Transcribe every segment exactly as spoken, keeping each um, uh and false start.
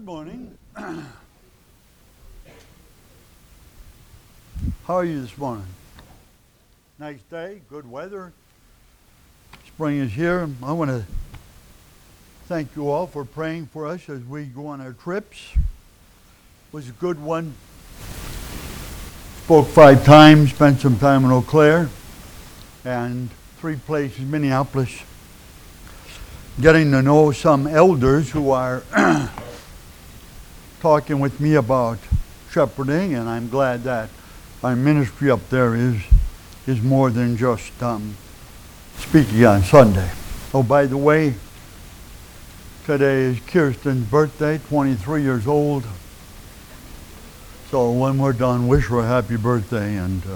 Good morning. How are you this morning? Nice day, good weather. Spring is here. I want to thank you all for praying for us as we go on our trips. It was a good one. Spoke five times, spent some time in Eau Claire, and three places, Minneapolis. Getting to know some elders who are talking with me about shepherding, and I'm glad that our ministry up there is is more than just um, speaking on Sunday. Oh, by the way, today is Kirsten's birthday, twenty-three years old. So when we're done, wish her a happy birthday, and uh,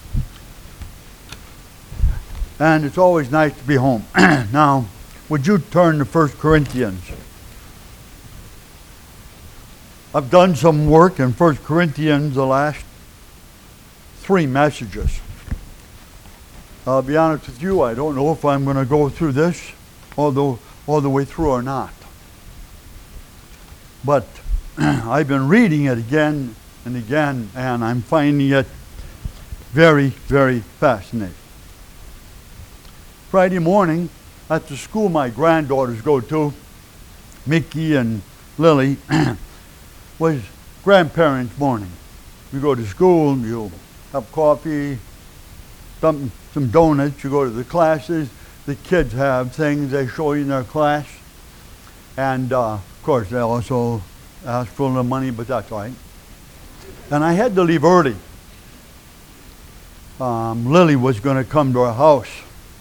and it's always nice to be home. Now, would you turn to First Corinthians? I've done some work in First Corinthians the last three messages. I'll be honest with you, I don't know if I'm going to go through this all the, all the way through or not. But I've been reading it again and again, and I'm finding it very, very fascinating. Friday morning, at the school my granddaughters go to, Mickey and Lily, was grandparents' morning. You go to school, you have coffee, some, some donuts, you go to the classes, the kids have things they show you in their class, and uh, of course they also ask for a little money, but that's all right. And I had to leave early. Um, Lily was going to come to our house.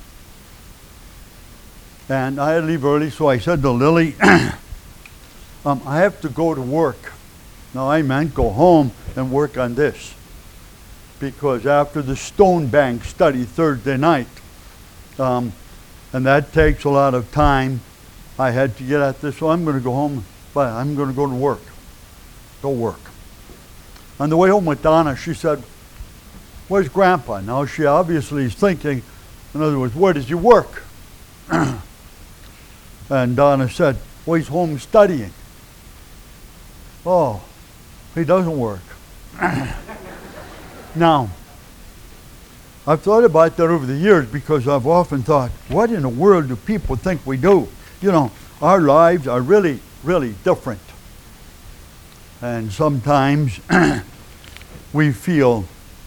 And I had to leave early, so I said to Lily, um, I have to go to work. Now, I meant go home and work on this. Because after the Stone Bank study Thursday night, um, and that takes a lot of time, I had to get at this, so I'm going to go home, but I'm going to go to work. Go work. On the way home with Donna, she said, where's Grandpa? Now, she obviously is thinking, in other words, where does he work? And Donna said, well, he's home studying. Oh, he doesn't work. Now, I've thought about that over the years because I've often thought, what in the world do people think we do? You know, our lives are really, really different. And sometimes we feel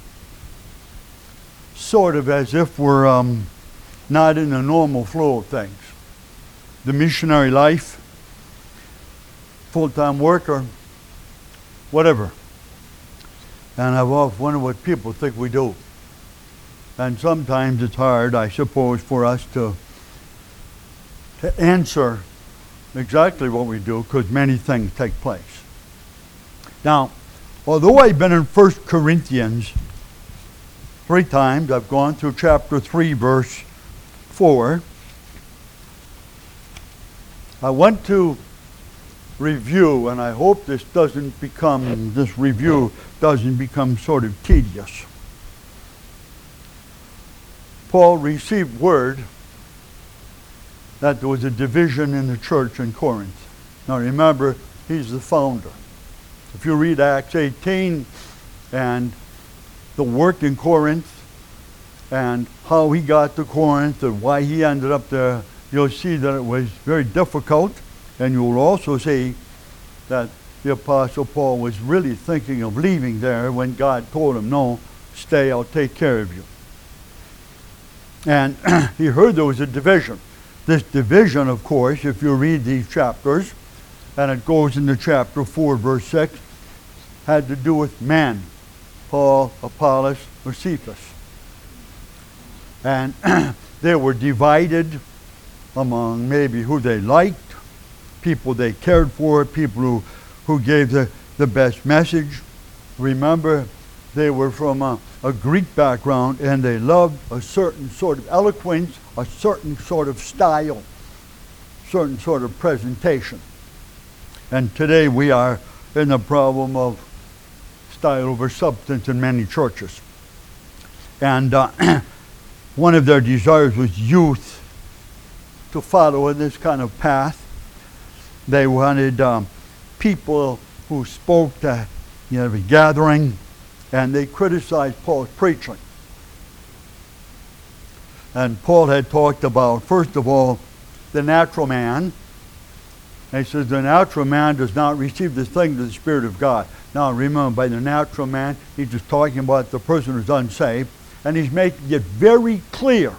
sort of as if we're um, not in the normal flow of things. The missionary life, full-time worker, whatever. And I've often wondered what people think we do. And sometimes it's hard, I suppose, for us to, to answer exactly what we do because many things take place. Now, although I've been in First Corinthians three times, I've gone through chapter three, verse four. I want to review, and I hope this doesn't become, this review doesn't become sort of tedious. Paul received word that there was a division in the church in Corinth. Now remember, he's the founder. If you read Acts eighteen and the work in Corinth and how he got to Corinth and why he ended up there, you'll see that it was very difficult, and you will also see that the Apostle Paul was really thinking of leaving there when God told him, no, stay, I'll take care of you. And he heard there was a division. This division, of course, if you read these chapters, and it goes into chapter four, verse six, had to do with men, Paul, Apollos, or Cephas. And they were divided among maybe who they liked, people they cared for, people who, who gave the, the best message. Remember, they were from a, a Greek background and they loved a certain sort of eloquence, a certain sort of style, certain sort of presentation. And today we are in the problem of style over substance in many churches. And uh, one of their desires was youth to follow in this kind of path. They wanted um, people who spoke to you know, the gathering, and they criticized Paul's preaching. And Paul had talked about, first of all, the natural man. And he says the natural man does not receive the things of the Spirit of God. Now remember, by the natural man, he's just talking about the person who's unsaved. And he's making it very clear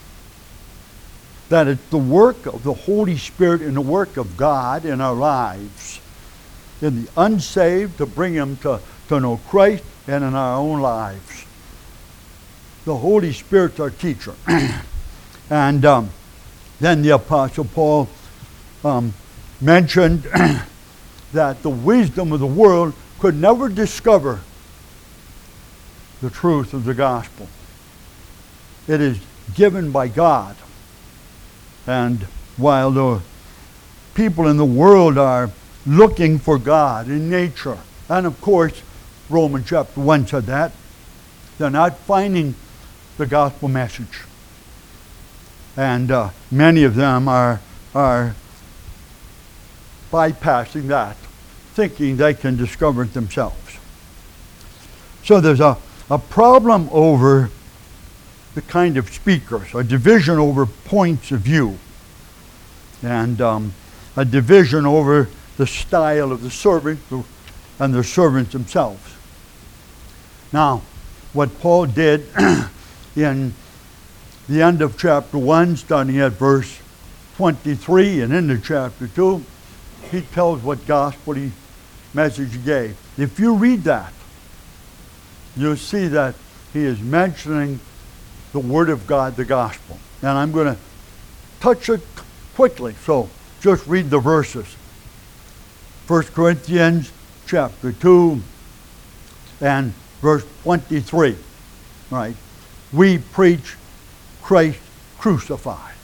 that it's the work of the Holy Spirit and the work of God in our lives, in the unsaved, to bring them to, to know Christ, and in our own lives. The Holy Spirit's our teacher. And um, then the Apostle Paul um, mentioned that the wisdom of the world could never discover the truth of the gospel. It is given by God. And while the people in the world are looking for God in nature, and of course Romans chapter one said that, they're not finding the gospel message. And uh, many of them are, are bypassing that, thinking they can discover it themselves. So there's a, a problem over the kind of speakers, a division over points of view, and um, a division over the style of the servant and the servants themselves. Now, what Paul did in the end of chapter one, starting at verse twenty-three and into chapter two, he tells what gospel he, message he gave. If you read that, you'll see that he is mentioning the Word of God, the gospel. And I'm going to touch it quickly, so just read the verses. First Corinthians chapter two and verse twenty-three. Right? We preach Christ crucified.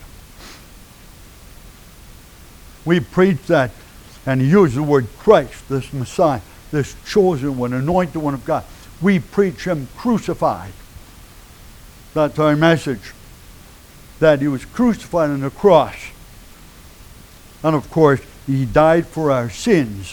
We preach that, and he used the word Christ, this Messiah, this chosen one, anointed one of God. We preach him crucified. That's our message, that he was crucified on the cross. And of course, he died for our sins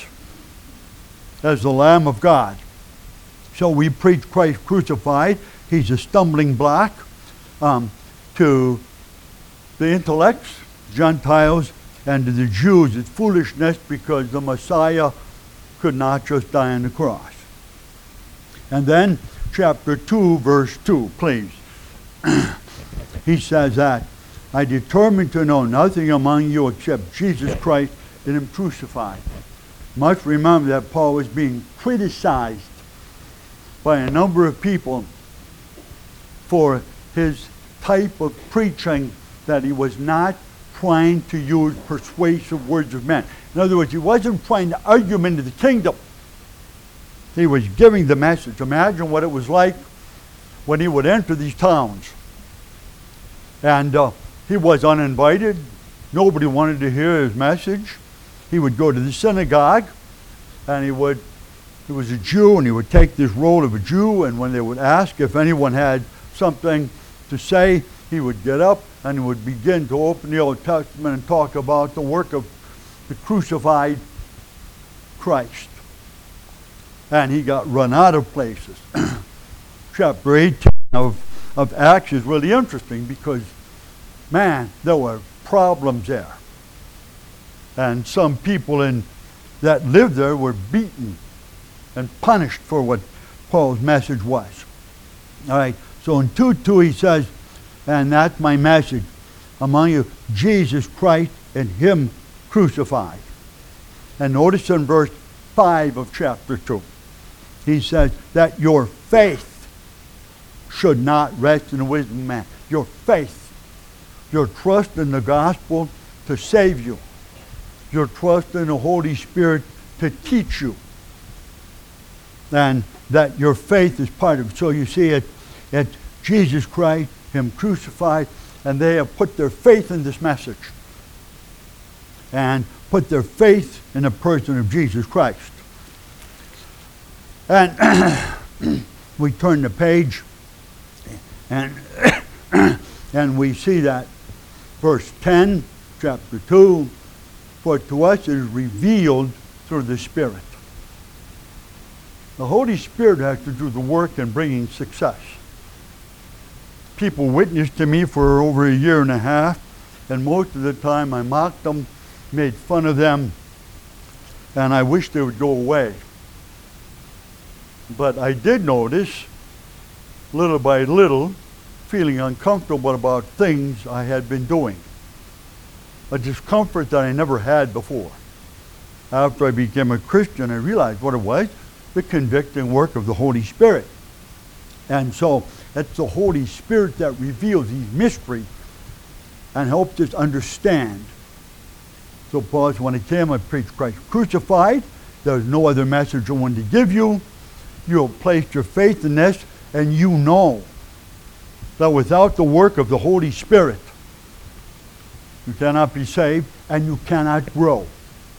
as the Lamb of God. So we preach Christ crucified. He's a stumbling block um, to the intellects, Gentiles, and to the Jews. It's foolishness because the Messiah could not just die on the cross. And then chapter two, verse two, please. He says that, I determined to know nothing among you except Jesus Christ and him crucified. Must remember that Paul was being criticized by a number of people for his type of preaching, that he was not trying to use persuasive words of men. In other words, he wasn't trying to argue him into the kingdom. He was giving the message. Imagine what it was like when he would enter these towns. And uh, he was uninvited. Nobody wanted to hear his message. He would go to the synagogue, and he would, he was a Jew, and he would take this role of a Jew, and when they would ask if anyone had something to say, he would get up and he would begin to open the Old Testament and talk about the work of the crucified Christ. And he got run out of places. Chapter eighteen of, of Acts is really interesting because, man, there were problems there. And some people in that lived there were beaten and punished for what Paul's message was. All right, so in two two he says, and that's my message among you, Jesus Christ and him crucified. And notice in verse five of chapter two, he says that your faith should not rest in the wisdom of man. Your faith, your trust in the gospel to save you, your trust in the Holy Spirit to teach you, and that your faith is part of it. So you see it, it's Jesus Christ, him crucified, and they have put their faith in this message and put their faith in the person of Jesus Christ. And we turn the page and and we see that verse ten, chapter two, for to us is revealed through the Spirit. The Holy Spirit has to do the work in bringing success. People witnessed to me for over a year and a half, and most of the time I mocked them, made fun of them, and I wished they would go away. But I did notice, little by little, feeling uncomfortable about things I had been doing. A discomfort that I never had before. After I became a Christian, I realized what it was, the convicting work of the Holy Spirit. And so it's the Holy Spirit that reveals these mysteries and helps us understand. So Paul said, when I came, I preached Christ crucified. There's no other message I wanted to give you. You have placed your faith in this, and you know that without the work of the Holy Spirit, you cannot be saved and you cannot grow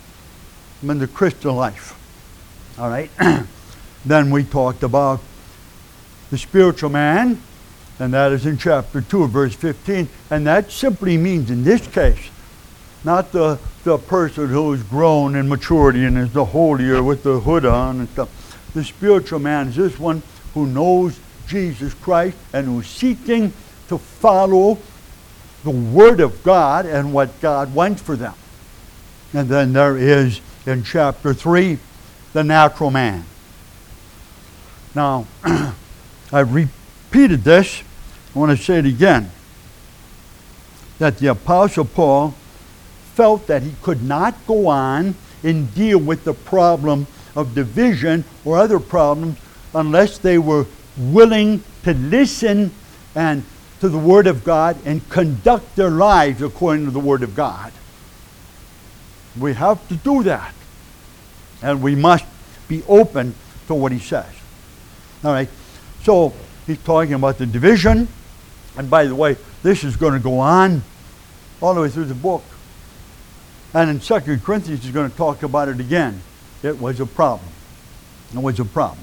in the Christian life. All right. Then we talked about the spiritual man, and that is in chapter two, verse fifteen. And that simply means, in this case, not the, the person who is grown in maturity and is the holier with the hood on and stuff. The spiritual man is this one who knows Jesus Christ and who's seeking to follow the Word of God and what God wants for them. And then there is, in chapter three, the natural man. Now, I've repeated this. I want to say it again. That the Apostle Paul felt that he could not go on and deal with the problem of division or other problems unless they were willing to listen and to the Word of God and conduct their lives according to the Word of God. We have to do that. And we must be open to what he says. All right. So he's talking about the division. And by the way, this is going to go on all the way through the book. And in Second Corinthians, he's going to talk about it again. It was a problem. It was a problem.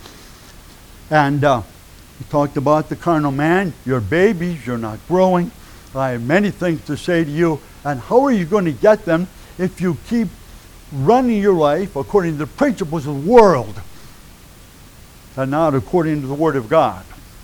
And uh, he talked about the carnal man. You're babies. You're not growing. I have many things to say to you. And how are you going to get them if you keep running your life according to the principles of the world and not according to the Word of God?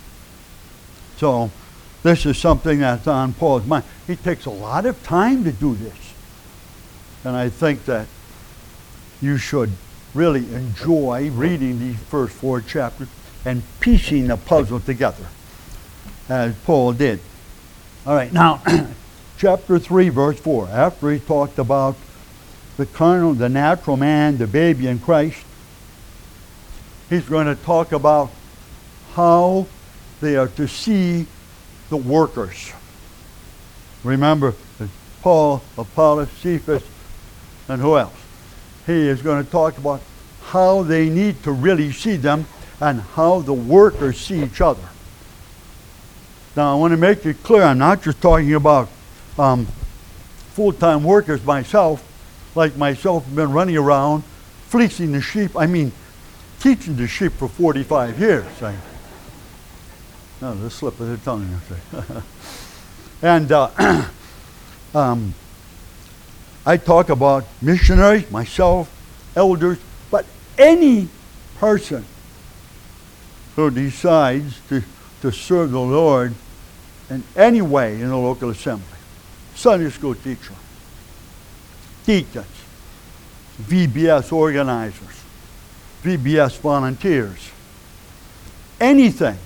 So this is something that's on Paul's mind. He takes a lot of time to do this. And I think that you should really enjoy reading these first four chapters and piecing the puzzle together, as Paul did. All right, now, chapter three, verse four. After he talked about the carnal, the natural man, the baby in Christ, he's going to talk about how they are to see the workers. Remember, Paul, Apollos, Cephas, and who else? He is going to talk about how they need to really see them and how the workers see each other. Now, I want to make it clear, I'm not just talking about um, full-time workers myself, like myself, have been running around fleecing the sheep. I mean, teaching the sheep for forty-five years. I, no, the slip of the tongue, I say. And uh, um, I talk about missionaries, myself, elders, but any person who decides to, to serve the Lord in any way in the local assembly. Sunday school teacher, deacons, V B S organizers, V B S volunteers. Anything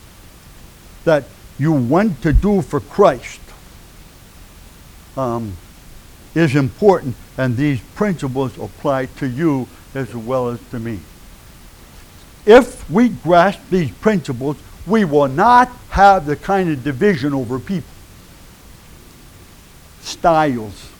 that you want to do for Christ um, is important, and these principles apply to you as well as to me. If we grasp these principles, we will not have the kind of division over people, styles,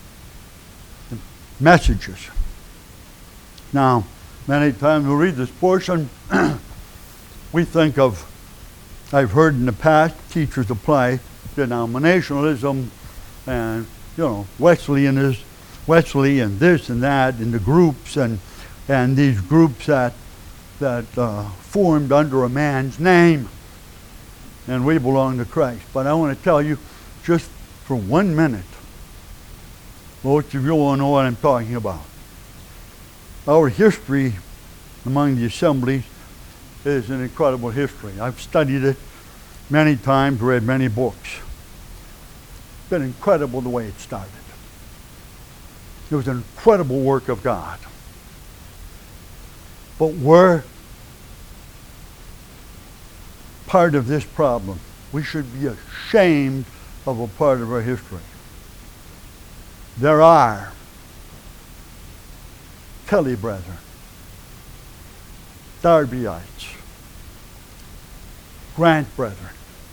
messages. Now, many times we read this portion, we think of, I've heard in the past, teachers apply denominationalism and, you know, Wesleyanism, Wesley and this and that, and the groups, and and these groups that that uh, formed under a man's name, and we belong to Christ. But I want to tell you, just for one minute, most of you will know what I'm talking about. Our history among the assemblies is an incredible history. I've studied it many times, read many books. It's been incredible the way it started. It was an incredible work of God. But we're part of this problem. We should be ashamed of a part of our history. There are Kelly brethren, Darbyites, Grant brethren.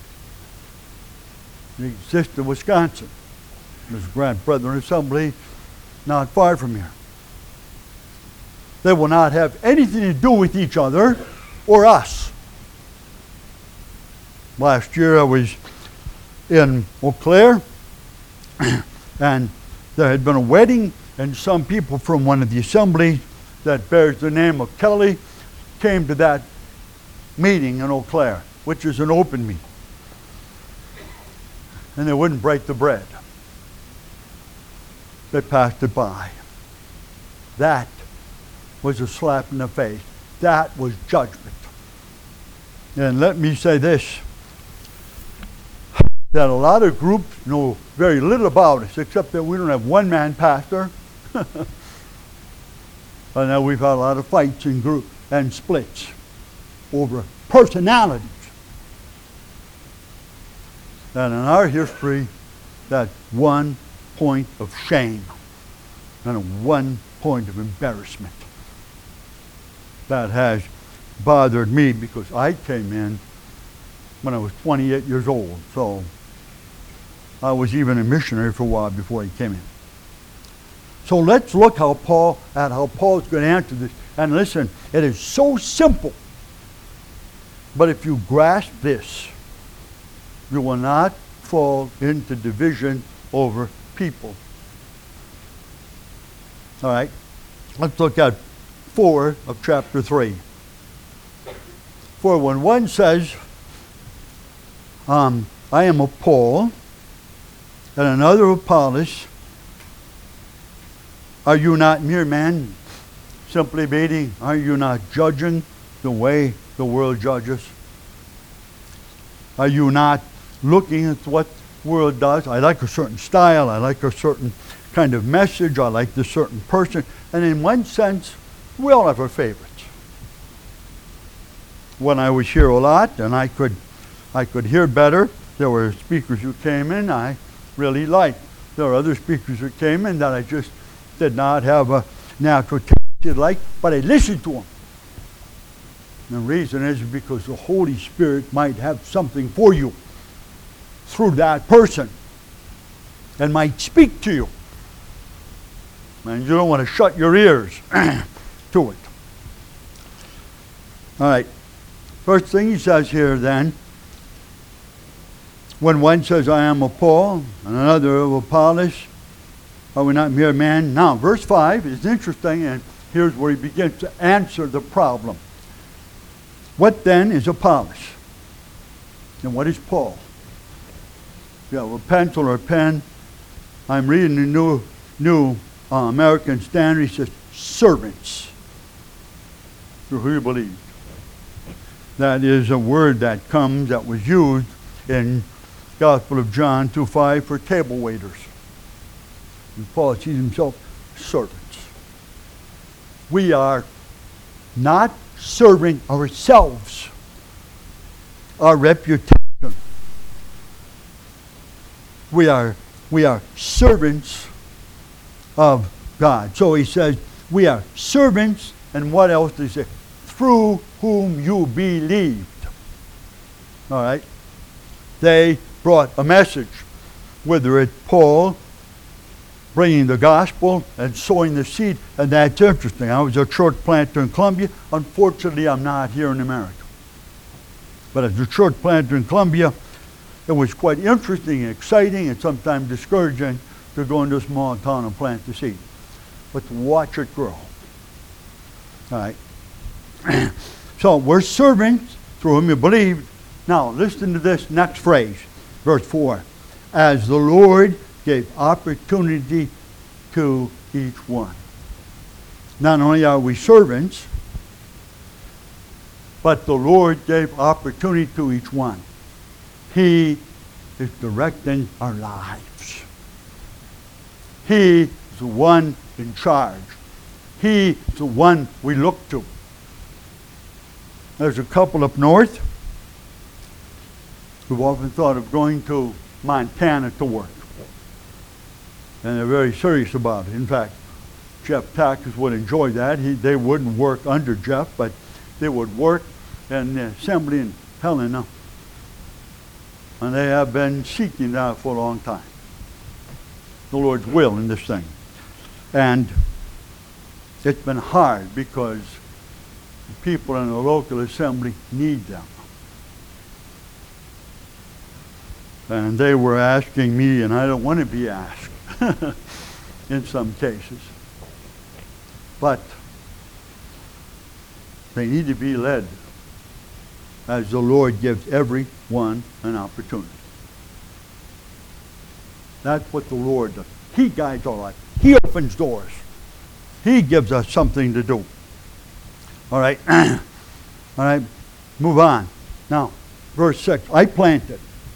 They exist in Wisconsin. There's Grant Brethren Assembly not far from here. They will not have anything to do with each other or us. Last year I was in Eau Claire, and there had been a wedding, and some people from one of the assemblies that bears the name of Kelly came to that meeting in Eau Claire, which is an open meeting. And they wouldn't break the bread. They passed it by. That was a slap in the face. That was judgment. And let me say this, that a lot of groups know very little about us, except that we don't have one man pastor. I know we've had a lot of fights and group and splits over personalities. And in our history, that's one point of shame and one point of embarrassment. That has bothered me because I came in when I was twenty-eight years old. So I was even a missionary for a while before he came in. So let's look how Paul at how Paul's going to answer this. And listen, it is so simple. But if you grasp this, you will not fall into division over people. All right, let's look at four of chapter three. For when one says, um, I am of Paul, and another of Apollos, are you not mere men? Simply meaning, are you not judging the way the world judges? Are you not looking at what the world does? I like a certain style, I like a certain kind of message, I like this certain person, and in one sense, we all have our favorites. When I was here a lot, and I could, I could hear better, there were speakers who came in I really liked. There were other speakers who came in that I just did not have a natural taste to like, but I listened to them. And the reason is because the Holy Spirit might have something for you through that person and might speak to you. And you don't want to shut your ears to it. All right. First thing he says here then, when one says, I am of Paul, and another of Apollos, are we not mere men? Now, verse five is interesting, and here's where he begins to answer the problem. What then is Apollos? And what is Paul? You have a pencil or a pen. I'm reading the New, new uh, American Standard. It says, servants, through who you believe. That is a word that comes, that was used in Gospel of John two five for table waiters. And Paul sees himself servants. We are not serving ourselves, our reputation. We are, we are servants of God. So he says, we are servants, and what else does he say? Through whom you believed. All right? They brought a message, whether it's Paul bringing the gospel and sowing the seed, and that's interesting. I was a church planter in Columbia. Unfortunately, I'm not here in America. But as a church planter in Columbia, it was quite interesting and exciting and sometimes discouraging to go into a small town and plant the seed. But to watch it grow. All right. So we're servants through whom you believe. Now listen to this next phrase, verse four. As the Lord gave opportunity to each one. not only are we servants, but the Lord gave opportunity to each one. He is directing our lives. He is the one in charge. He is the one we look to. There's a couple up north who've often thought of going to Montana to work. And they're very serious about it. In fact, Jeff Tackers would enjoy that. He, they wouldn't work under Jeff, but they would work in the assembly in Helena. And they have been seeking that for a long time. The Lord's will in this thing. And it's been hard because the people in the local assembly need them. And they were asking me, and I don't want to be asked in some cases. But they need to be led as the Lord gives everyone an opportunity. That's what the Lord does. He guides our life. He opens doors. He gives us something to do. All right. All right. Move on. Now, verse six. I planted.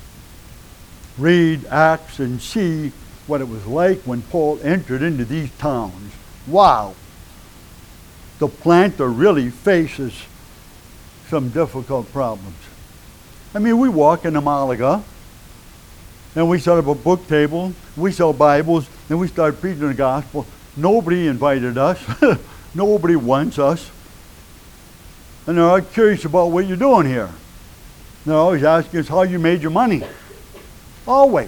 Read Acts and see what it was like when Paul entered into these towns. Wow. The planter really faces some difficult problems. I mean, we walk into Malaga, and we set up a book table, we sell Bibles, and we start preaching the gospel. Nobody invited us. Nobody wants us. And they're all curious about what you're doing here. They're always asking us how you made your money. Always.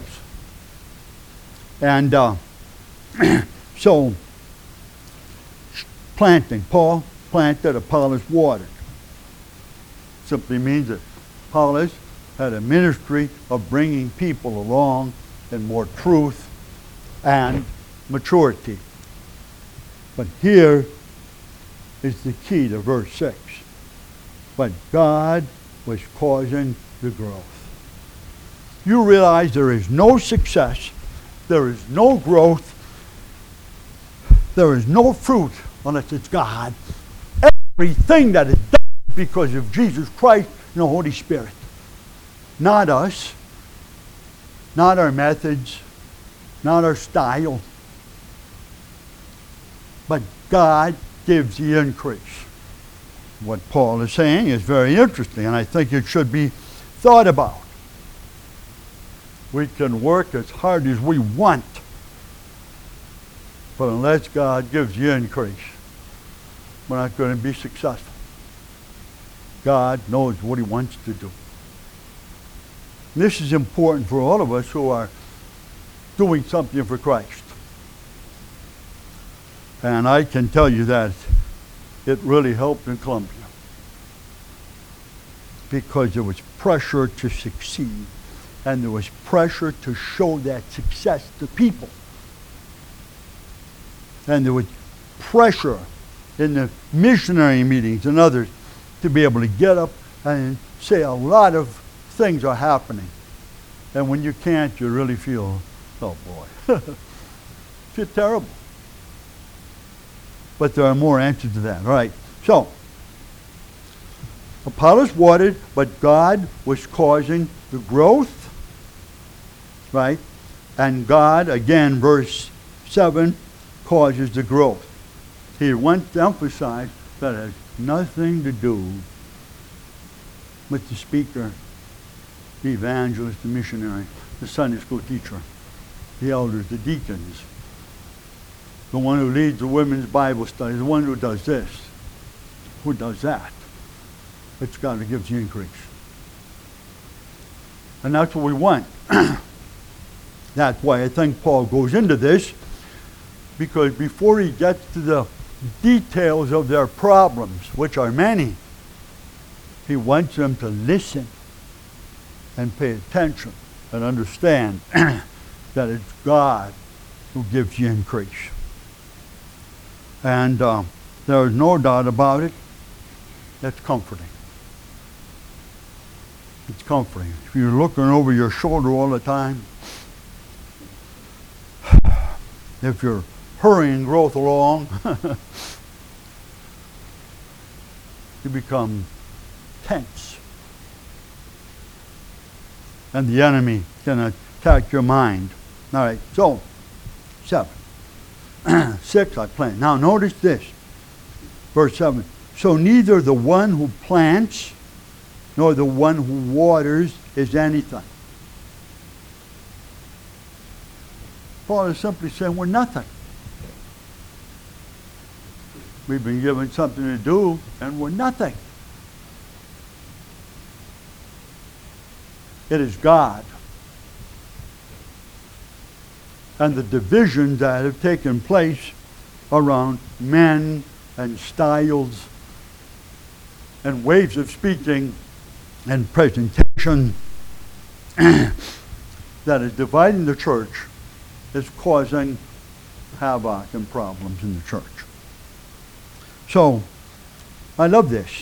And uh, so, planting. Paul planted, Apollos watered. Simply means that Apollos had a ministry of bringing people along in more truth and maturity. But here is the key to verse six. But God was causing the growth. You realize there is no success, there is no growth, there is no fruit unless it's God. Everything that is done because of Jesus Christ and the Holy Spirit. Not us, not our methods, not our style, but God gives the increase. What Paul is saying is very interesting, and I think it should be thought about. We can work as hard as we want, but unless God gives the increase, we're not going to be successful. God knows what He wants to do. This is important for all of us who are doing something for Christ. And I can tell you that it really helped in Columbia because there was pressure to succeed and there was pressure to show that success to people. And there was pressure in the missionary meetings and others to be able to get up and say a lot of things are happening. And when you can't, you really feel, oh boy, feel terrible. But there are more answers to that. All right. So, Apollos watered, but God was causing the growth. Right? And God, again, verse seven, causes the growth. He wants to emphasize that it has nothing to do with the speaker, the evangelist, the missionary, the Sunday school teacher, the elders, the deacons, the one who leads the women's Bible study, the one who does this, who does that. It's God who gives the increase. And that's what we want. That's why I think Paul goes into this, because before he gets to the details of their problems, which are many, he wants them to listen and pay attention and understand that it's God who gives the increase. And uh, there is no doubt about it. That's comforting. It's comforting. If you're looking over your shoulder all the time, if you're hurrying growth along, you become tense. And the enemy can attack your mind. All right, so, seven. Six, I plan. Now notice this. Verse seven. So neither the one who plants nor the one who waters is anything. Paul is simply saying we're nothing. We've been given something to do, and we're nothing. It is God. And the divisions that have taken place around men and styles and ways of speaking and presentation that is dividing the church is causing havoc and problems in the church. So, I love this.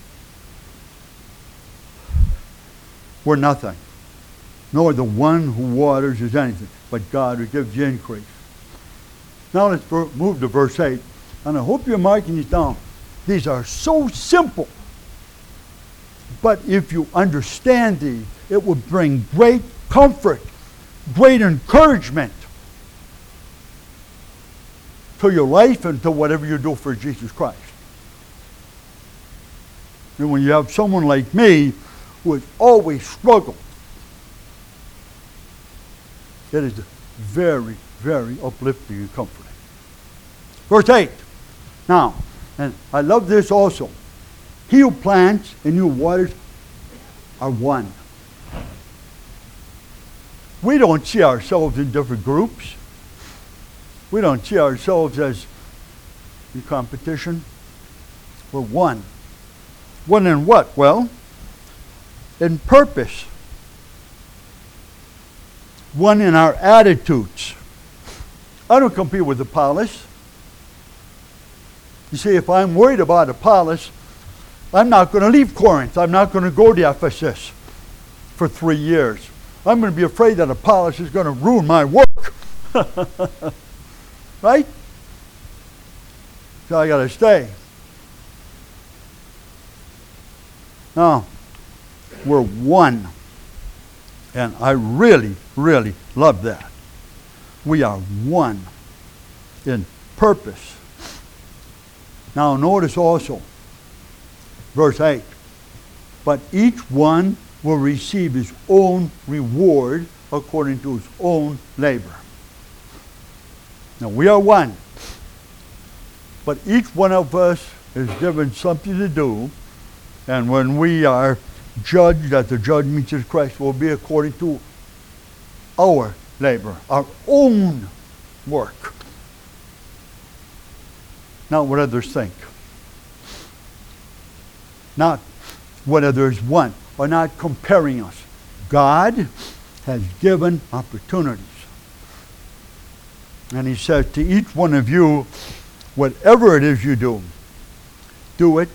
We're nothing, nor the one who waters is anything, but God who gives the increase. Now let's move to verse eight, and I hope you're marking these down. These are so simple, but if you understand these, it will bring great comfort, great encouragement to your life and to whatever you do for Jesus Christ. And when you have someone like me who has always struggled, it is very, very uplifting and comforting. Verse eight. Now, and I love this also. He who plants and you who waters are one. We don't see ourselves in different groups. We don't see ourselves as in competition. We're one. One in what? Well, in purpose. One in our attitudes. I don't compete with Apollos. You see, if I'm worried about Apollos, I'm not going to leave Corinth. I'm not going to go to Ephesus for three years. I'm going to be afraid that Apollos is going to ruin my work. Right? So I got to stay. Now, we're one. And I really, really love that. We are one in purpose. Now notice also, verse eight. But each one will receive his own reward according to his own labor. Now we are one. But each one of us is given something to do. And when we are judged at the judgment of Christ, will be according to our labor, our own work. Not what others think. Not what others want, or not comparing us. God has given opportunities. And he says to each one of you, whatever it is you do, do it.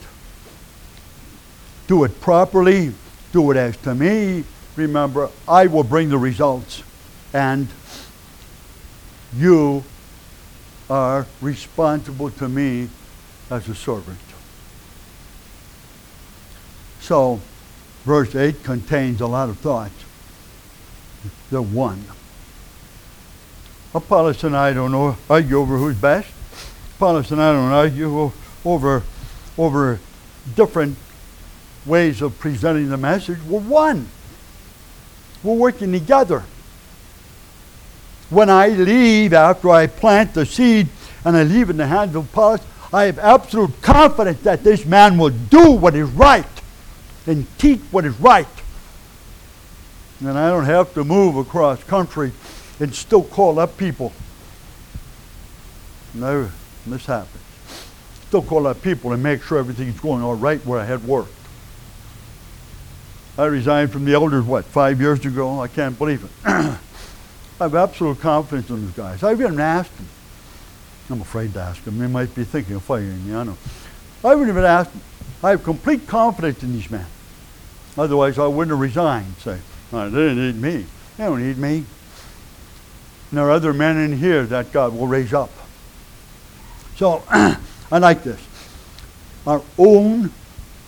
Do it properly. Do it as to me. Remember, I will bring the results. And you are responsible to me as a servant. So, verse eight contains a lot of thoughts. They're one. Apollos and I don't know, argue over who's best. Apollos and I don't argue over, over different ways of presenting the message. We're one. We're working together. When I leave after I plant the seed and I leave in the hands of Apollos, I have absolute confidence that this man will do what is right and teach what is right. And I don't have to move across country and still call up people. No, this happens. Still call up people and make sure everything's going all right where I had worked. I resigned from the elders, what, five years ago? I can't believe it. I have absolute confidence in those guys. I've even asked them. I'm afraid to ask them. They might be thinking of firing me, I know. I haven't even asked them. I have complete confidence in these men. Otherwise, I wouldn't have resigned. Say, oh, they didn't need me. They don't need me. And there are other men in here that God will raise up. So, I like this. Our own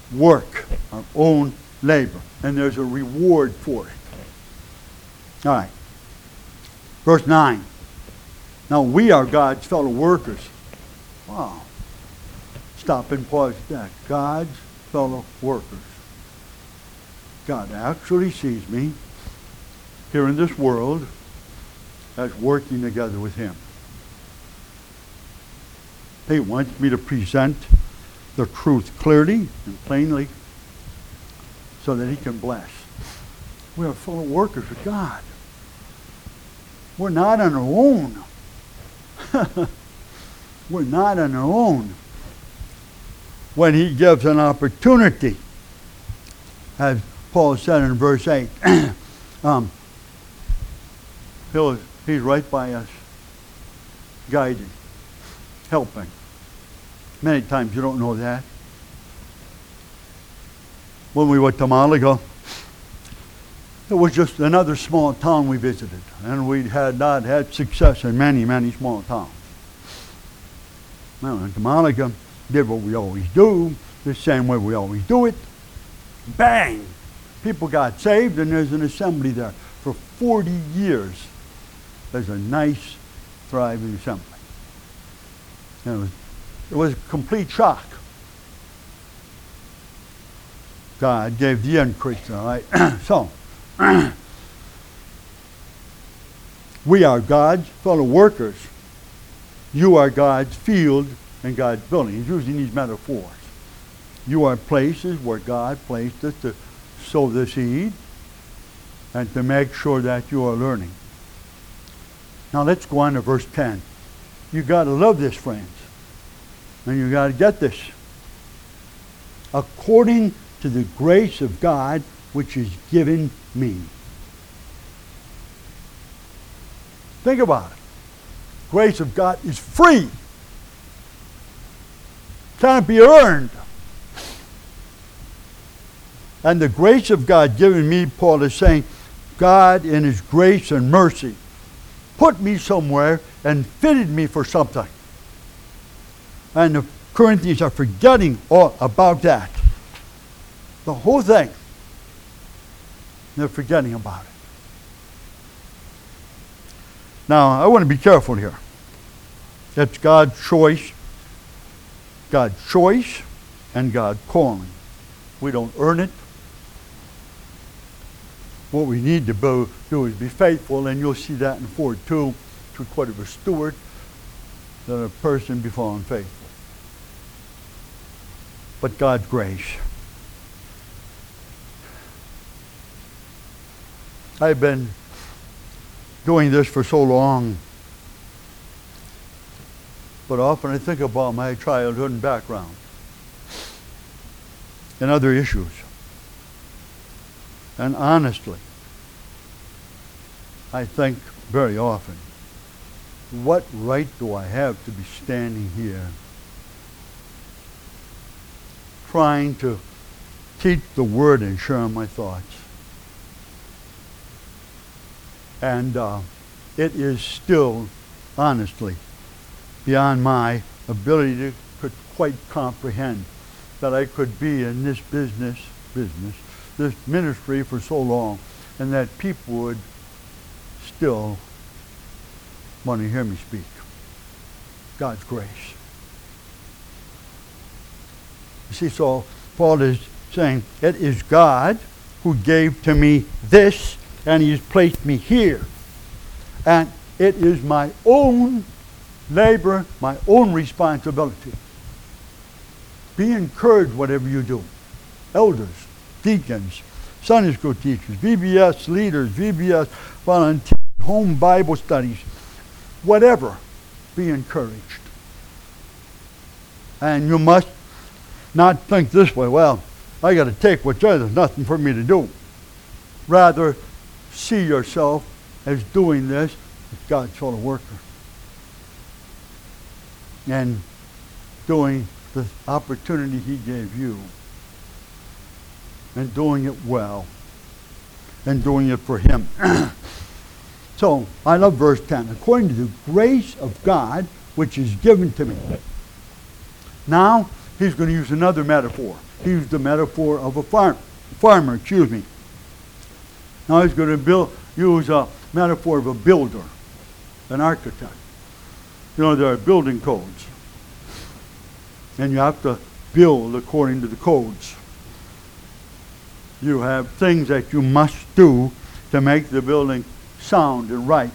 work, our own labor. And there's a reward for it. All right. Verse nine. Now we are God's fellow workers. Wow. Stop and pause that. God's fellow workers. God actually sees me here in this world as working together with Him. He wants me to present the truth clearly and plainly so that He can bless. We are fellow workers with God. We're not on our own. We're not on our own. When He gives an opportunity, as Paul said in verse eight, um, he'll, He's right by us, guiding, helping. Many times you don't know that. When we went to Malaga, it was just another small town we visited, and we had not had success in many, many small towns. Well, went to Malaga, did what we always do, the same way we always do it. Bang! People got saved, and there's an assembly there. For forty years, there's a nice, thriving assembly. And it was, it was a complete shock. God gave the increase, all right? So, we are God's fellow workers. You are God's field and God's building. He's using these metaphors. You are places where God placed us to sow the seed and to make sure that you are learning. Now let's go on to verse ten. You got to love this, friends. And you got to get this. According to the grace of God which is given me. Think about it. Grace of God is free. Can't be earned. And the grace of God given me, Paul is saying, God in His grace and mercy put me somewhere and fitted me for something. And the Corinthians are forgetting all about that. The whole thing. They're forgetting about it. Now, I want to be careful here. It's God's choice, God's choice, and God's calling. We don't earn it. What we need to do is be faithful, and you'll see that in four two, it's required of a steward, that a person be found faithful. But God's grace. I've been doing this for so long, but often I think about my childhood and background and other issues. And honestly, I think very often, what right do I have to be standing here trying to teach the Word and share my thoughts? And uh, it is still, honestly, beyond my ability to could quite comprehend that I could be in this business, business, this ministry for so long, and that people would still want to hear me speak. God's grace. You see, so Paul is saying, it is God who gave to me this, and He's placed me here. And it is my own labor, my own responsibility. Be encouraged whatever you do. Elders, deacons, Sunday school teachers, V B S leaders, V B S volunteers, home Bible studies, whatever, be encouraged. And you must not think this way, well, I got to take what's there, there's nothing for me to do. Rather, see yourself as doing this as God's fellow worker. And doing the opportunity He gave you. And doing it well. And doing it for Him. So, I love verse ten. According to the grace of God which is given to me. Now, he's going to use another metaphor. He used the metaphor of a farm, farmer, excuse me. Now he's going to build, use a metaphor of a builder, an architect. You know, there are building codes. And you have to build according to the codes. You have things that you must do to make the building sound and right.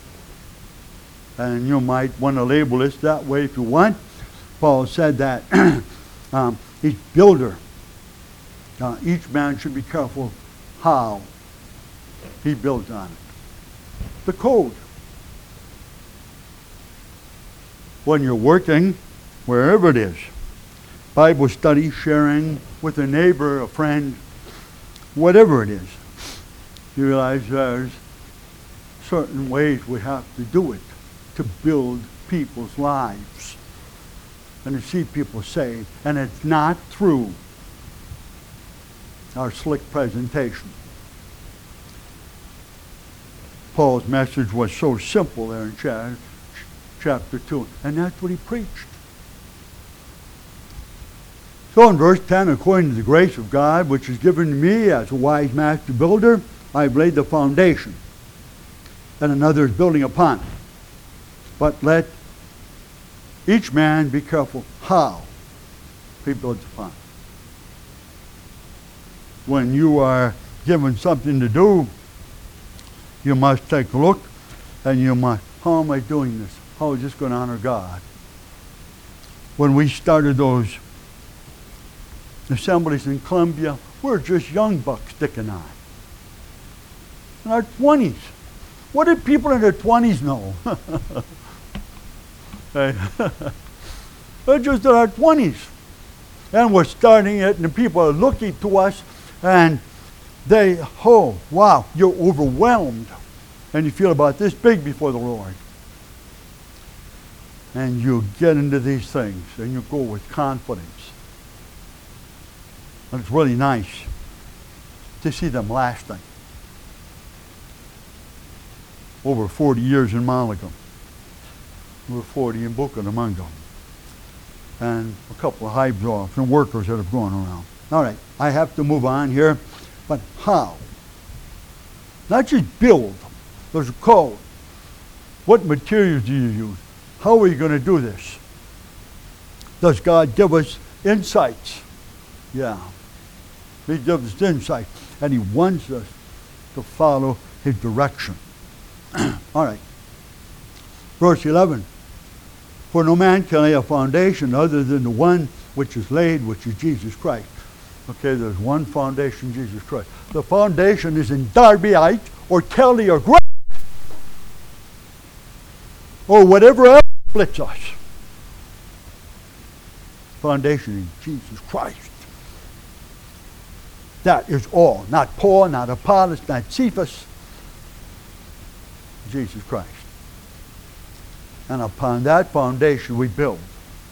And you might want to label this that way if you want. Paul said that um, each builder, uh, each man should be careful how he builds on it. The code. When you're working, wherever it is, Bible study, sharing with a neighbor, a friend, whatever it is, you realize there's certain ways we have to do it to build people's lives and to see people saved. And it's not through our slick presentation. Paul's message was so simple there in cha- chapter two, and that's what he preached. So in verse ten, according to the grace of God, which is given to me as a wise master builder, I have laid the foundation, and another is building upon it. But let each man be careful how he builds upon it. When you are given something to do, you must take a look, and you must, how am I doing this? How is this going to honor God? When we started those assemblies in Columbia, we're just young bucks sticking on. In our twenties. What did people in their twenties know? They're just in our twenties. And we're starting it, and the people are looking to us, and they, oh, wow, you're overwhelmed. And you feel about this big before the Lord. And you get into these things, and you go with confidence. And it's really nice to see them lasting. Over forty years in Mulligan. Over forty in Buchan among them. And a couple of hives off and workers that have gone around. All right, I have to move on here. But how? Not just build. There's a code. What materials do you use? How are you going to do this? Does God give us insights? Yeah. He gives us insight. And he wants us to follow his direction. All right. Verse eleven. For no man can lay a foundation other than the one which is laid, which is Jesus Christ. Okay, there's one foundation, Jesus Christ. The foundation is in Darbyite or Kelly or Gray or whatever else splits us. Foundation in Jesus Christ. That is all. Not Paul, not Apollos, not Cephas. Jesus Christ. And upon that foundation we build.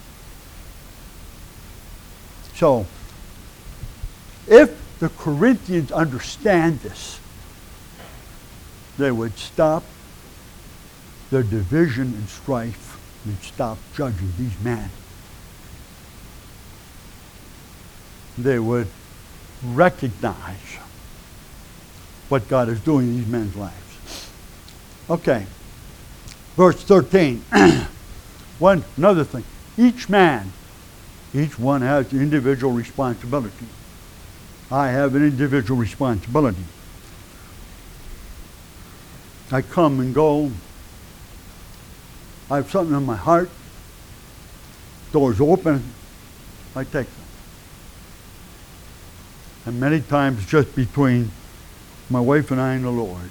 So, if the Corinthians understand this, they would stop their division and strife and stop judging these men. They would recognize what God is doing in these men's lives. Okay. Verse thirteen. One another thing. Each man, each one has an individual responsibility. I have an individual responsibility. I come and go. I have something in my heart. Doors open. I take them. And many times just between my wife and I and the Lord.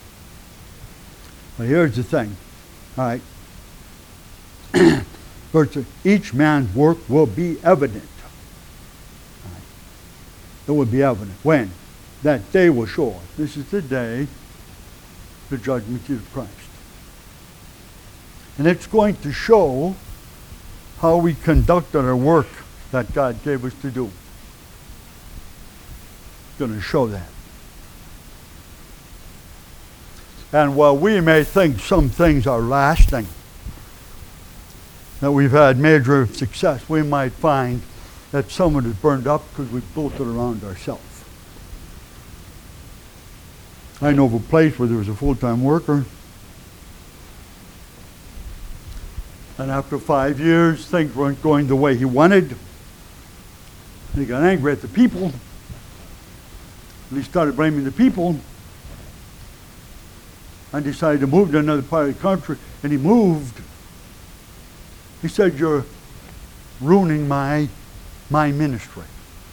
But here's the thing. All right. Verse, each man's work will be evident. All right. It will be evident. When? That day will show us. This is the day, the judgment seat of Christ. And it's going to show how we conducted our work that God gave us to do. It's going to show that. And while we may think some things are lasting, that we've had major success, we might find that some of it burned up because we built it around ourselves. I know of a place where there was a full-time worker, and after five years, things weren't going the way he wanted. He got angry at the people, and he started blaming the people, and decided to move to another part of the country, and he moved. He said, "You're ruining my, my ministry."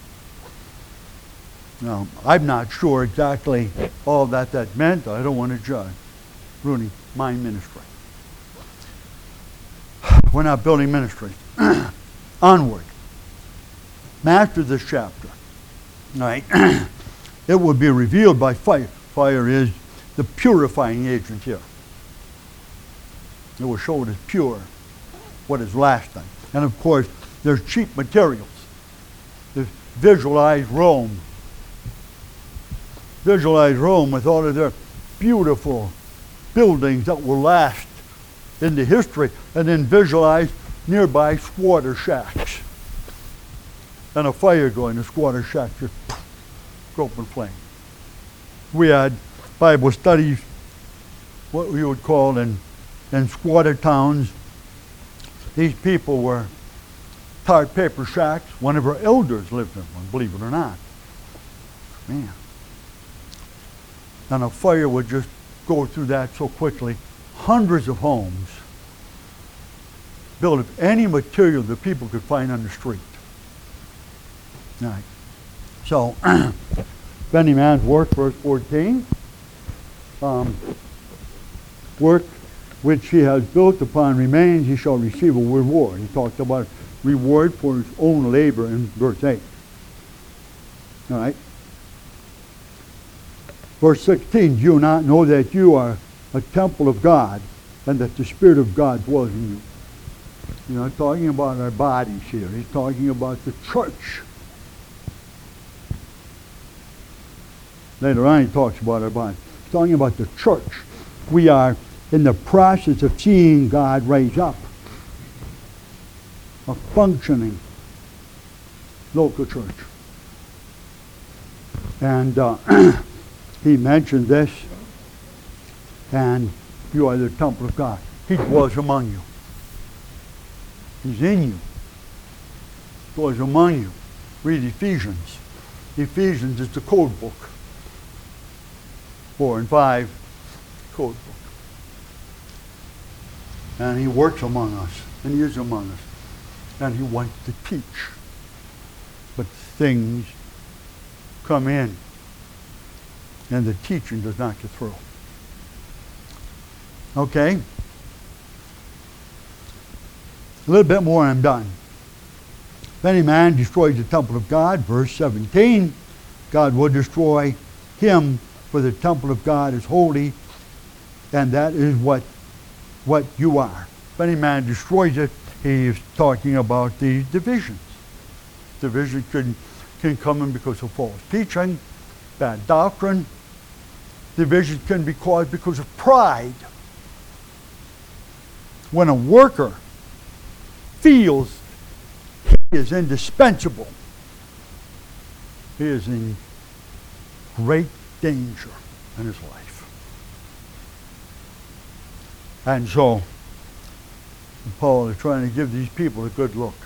Now, I'm not sure exactly all that that meant. I don't want to judge. Ruining my ministry. We're not building ministries. Onward. Master this chapter. All right. It will be revealed by fire. Fire is the purifying agent here. It will show what is pure, what is lasting. And of course, there's cheap materials. There's visualize Rome. Visualize Rome with all of their beautiful buildings that will last into history, and then visualize nearby squatter shacks. And a fire going, the squatter shack just go up in flame. We had Bible studies, what we would call in, in squatter towns. These people were tar paper shacks. One of our elders lived in one, believe it or not. Man. And a fire would just go through that so quickly. Hundreds of homes built of any material that people could find on the street. All right. So, if any man's work, verse fourteen, um, work which he has built upon remains, he shall receive a reward. He talked about reward for his own labor in verse eight. All right. Verse sixteen, do you not know that you are a temple of God and that the Spirit of God dwells in you? You know, talking about our bodies here. He's talking about the church. Later on he talks about our bodies. He's talking about the church. We are in the process of seeing God raise up a functioning local church. And uh, he mentioned this, and you are the temple of God. He dwells among you. He's in you. Dwells among you. Read Ephesians. Ephesians is the code book. Four and five, code book. And he works among us, and he is among us. And he wants to teach. But things come in, and the teaching does not get through. Okay? A little bit more and I'm done. If any man destroys the temple of God, verse seventeen, God will destroy him, for the temple of God is holy, and that is what, what you are. If any man destroys it, he is talking about the divisions. Division can, can come in because of false teaching, bad doctrine. Division can be caused because of pride. When a worker feels he is indispensable, he is in great danger in his life. And so, Paul is trying to give these people a good look.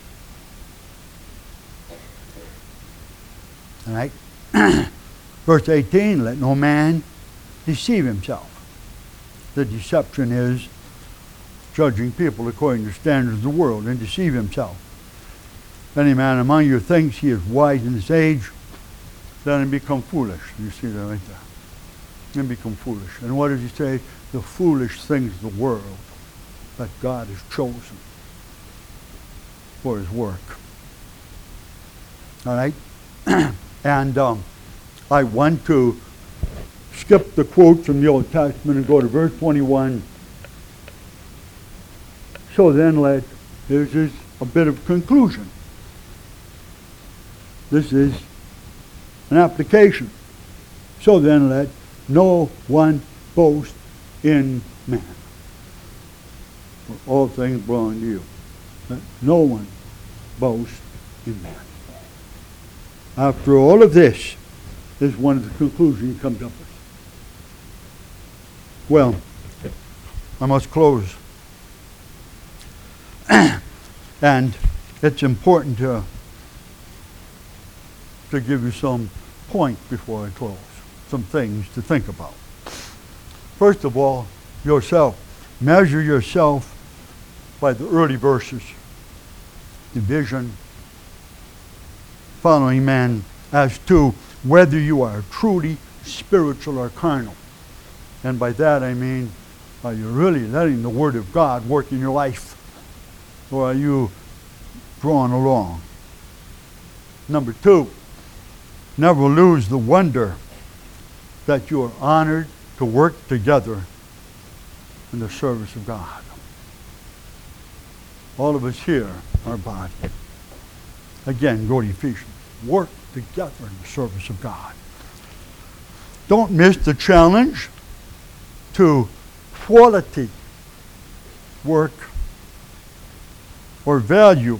All right? Verse eighteen, let no man deceive himself. The deception is judging people according to the standards of the world and deceive himself. If any man among you thinks he is wise in this age, then he become foolish. You see that right there. Then become foolish. And what does he say? The foolish things of the world that God has chosen for his work. All right? And um, I want to skip the quotes from the Old Testament and go to verse twenty-one. So then let, this is a bit of conclusion. This is an application. So then let no one boast in man. For all things belong to you. Let no one boast Amen. After all of this, is one of the conclusions he comes up with. Well, I must close. And it's important to, to give you some points before I close, some things to think about. First of all, yourself. Measure yourself by the early verses. Division, following man, as to whether you are truly spiritual or carnal. And by that I mean, are you really letting the Word of God work in your life? Or are you drawn along? Number two, never lose the wonder that you are honored to work together in the service of God. All of us here are body. Again, go to Ephesians. Work together in the service of God. Don't miss the challenge to quality work or value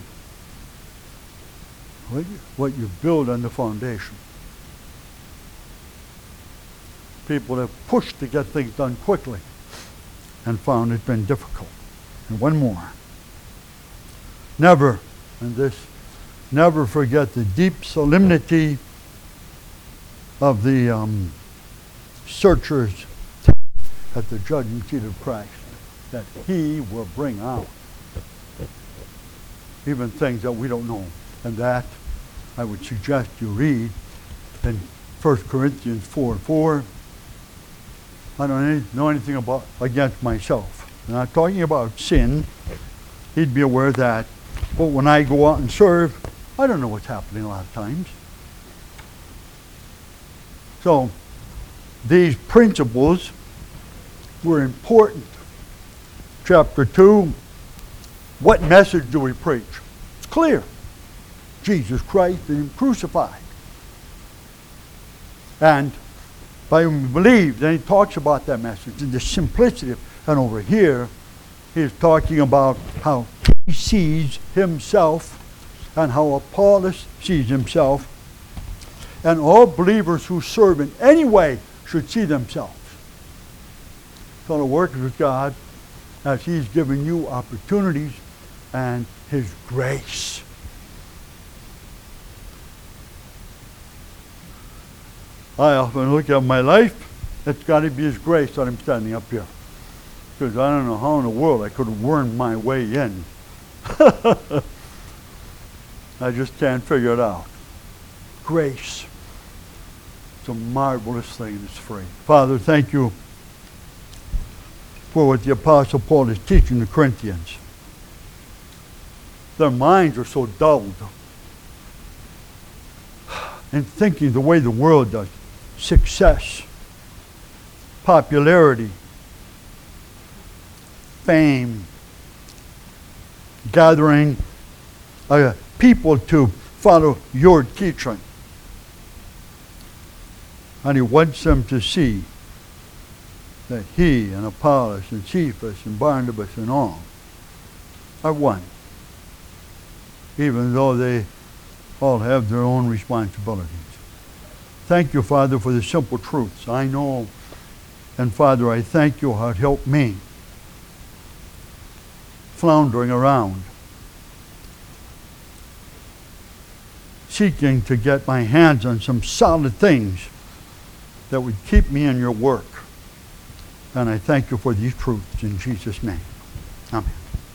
what you build on the foundation. People have pushed to get things done quickly and found it's been difficult. And one more. Never, and this, never forget the deep solemnity of the um, searchers at the judgment seat of Christ, that he will bring out even things that we don't know. And that I would suggest you read in First Corinthians four and four. I don't know anything about against myself. I'm not talking about sin. He'd be aware of that. But when I go out and serve, I don't know what's happening a lot of times. So these principles were important. Chapter two, what message do we preach? It's clear. Jesus Christ and Him crucified. And by whom we believe, then he talks about that message and the simplicity of, and over here, he's talking about how he sees himself and how Apollos sees himself. And all believers who serve in any way should see themselves. So to work with God as He's given you opportunities and His grace. I often look at my life, it's got to be His grace that I'm standing up here. Because I don't know how in the world I could have wormed my way in. I just can't figure it out. Grace. It's a marvelous thing that's free. Father, thank you for what the Apostle Paul is teaching the Corinthians. Their minds are so dulled in thinking the way the world does. Success, popularity, fame, gathering uh, people to follow your teaching. And he wants them to see that he and Apollos and Cephas and Barnabas and all are one, even though they all have their own responsibilities. Thank you, Father, for the simple truths. I know, and Father, I thank you how it helped me floundering around, seeking to get my hands on some solid things that would keep me in your work. And I thank you for these truths in Jesus' name. Amen.